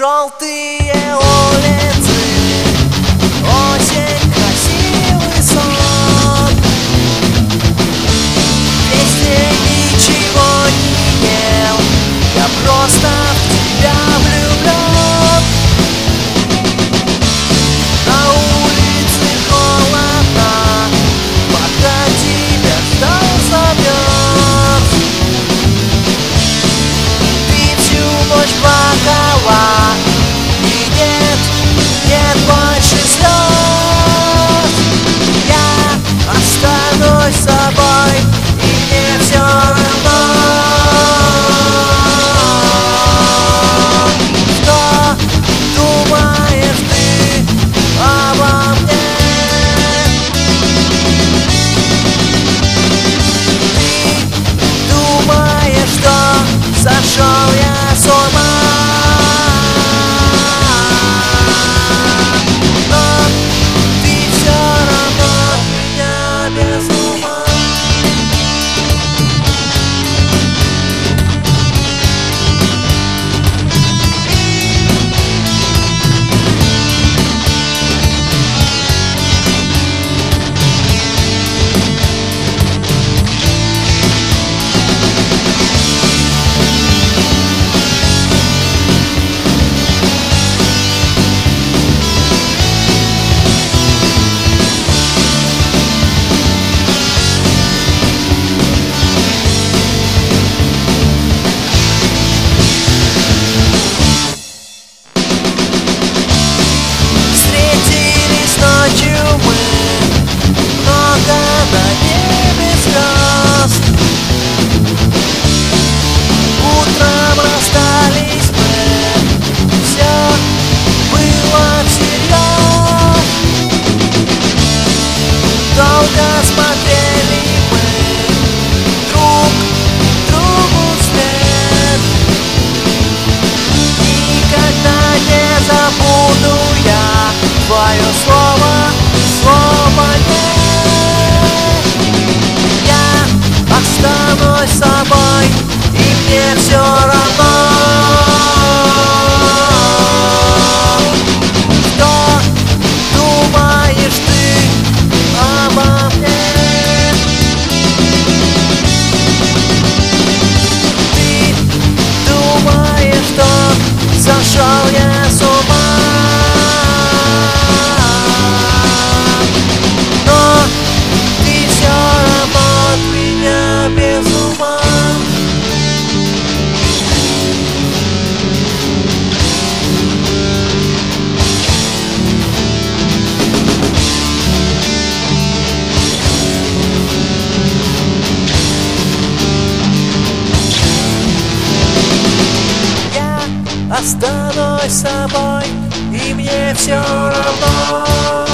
Желтые улицы, очень красивый сон. Если ничего не ел, я просто в тебя влюблен. На улице холодно, пока тебя ждал замерз. Ты всю ночь плакала, и нет больше слез. Я останусь с собой, и мне все равно, что думаешь ты обо мне. Ты думаешь, что сошел я с ума, но ты все равно меня без ума. Смотрели мы друг другу вслед. Никогда не забуду я твое слово нет. Я останусь с собой, и мне все равно, что думаешь ты обо мне. Ты думаешь, что сошел я с ума, но ты все равно от меня без ума. Останусь с собой, и мне все равно.